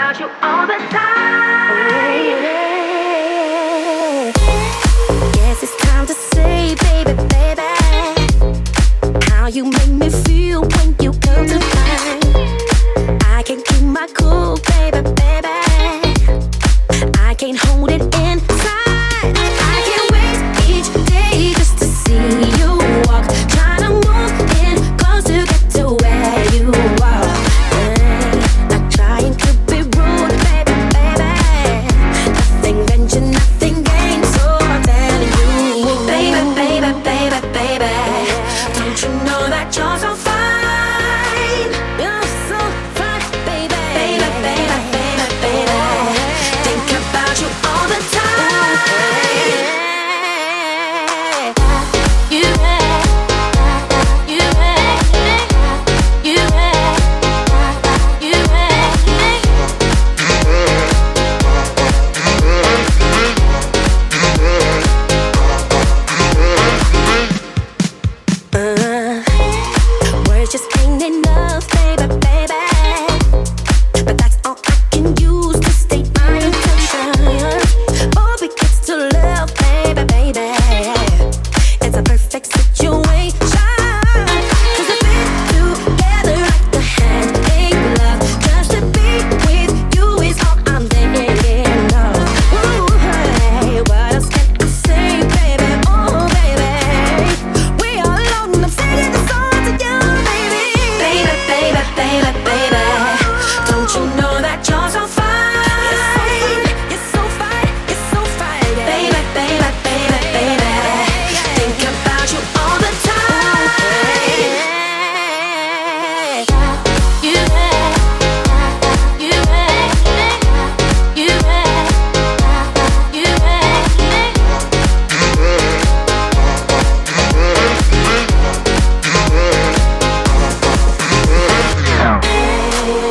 about you all the time. Guess it's time to say, baby, baby, how you make me feel when you come to mind. I can't keep my cool, baby, baby. I can't hold it inside. I can't wait each day just to see you walk. Trying to move in close to get to where you are. Not trying to be rude, baby, baby. Nothing venture, nothing gained, so I'm telling you, baby, baby, baby, baby. Don't you know that you're so fine? You're so fine, baby, baby, baby, baby, baby. Think about you all the time. You words just ain't enough, baby, baby. But that's all I can use to state my intention. Oh, we get to love, baby, baby. It's a perfect situation. 'Cause we've been together like a hand in glove. Just to be with you is all I'm thinking of. Ooh, hey, what else can I say, baby? Oh, baby, we are alone. I'm singing the song to you, baby. Baby, baby, baby, baby. Don't you know that you're so fine? You're so fine, you're so fine, baby, baby, baby, baby. Think about you all the time. You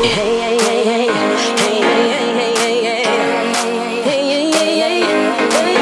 hey, hey, hey, hey, hey, hey, hey, hey, hey, hey, hey, hey, hey, hey.